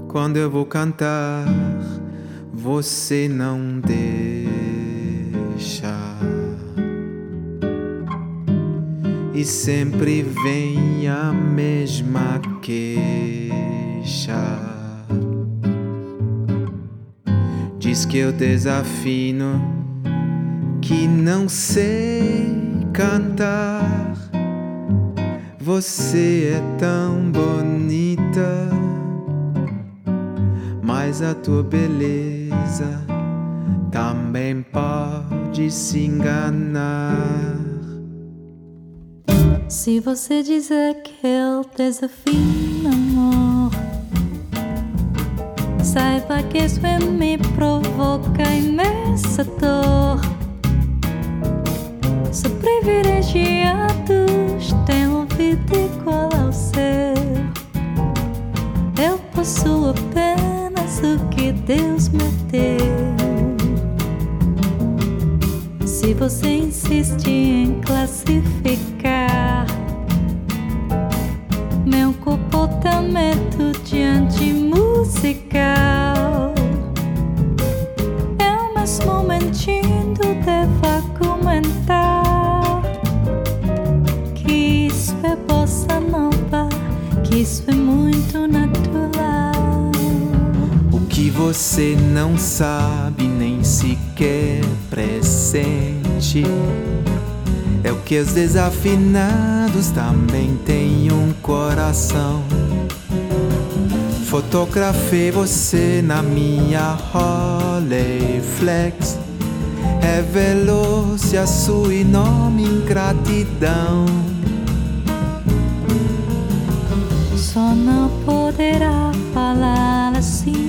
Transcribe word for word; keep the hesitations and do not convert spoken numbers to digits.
Quando eu vou cantar, você não deixa. E sempre vem a mesma queixa. Diz que eu desafino, que não sei cantar. Você é tão bonita, mas a tua beleza também pode se enganar. Se você dizer que eu desafio amor, saiba que isso me provoca imensa dor. Sou privilegiados, tenho ouvido igual ao seu. Eu possuo apenas o que Deus me deu. Se você insiste em classificar meu comportamento diante musical, eu mesmo mentindo devo argumentar que isso é bossa nova, que isso é muito natural. O que você não sabe nem sequer pressente é o que os desafinados também têm um coração. Fotografei você na minha Rolleiflex, revelou-se a sua enorme ingratidão. Só não poderá falar assim